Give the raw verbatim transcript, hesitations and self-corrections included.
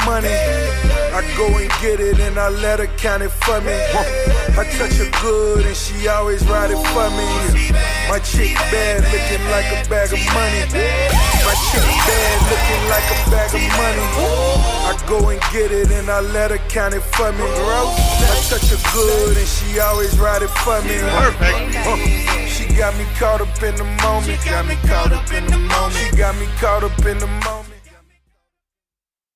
money. I go and get it and I let her count it for me. I touch her good and she always ride it for me. My chick bad looking like a bag of money. My chick bad looking like a bag of money. I go and get it and I let her count it for me. I touch her good and she always ride it for me. Perfect. She got me caught up in the moment. Got me caught up in the moment. She got me caught up in the moment.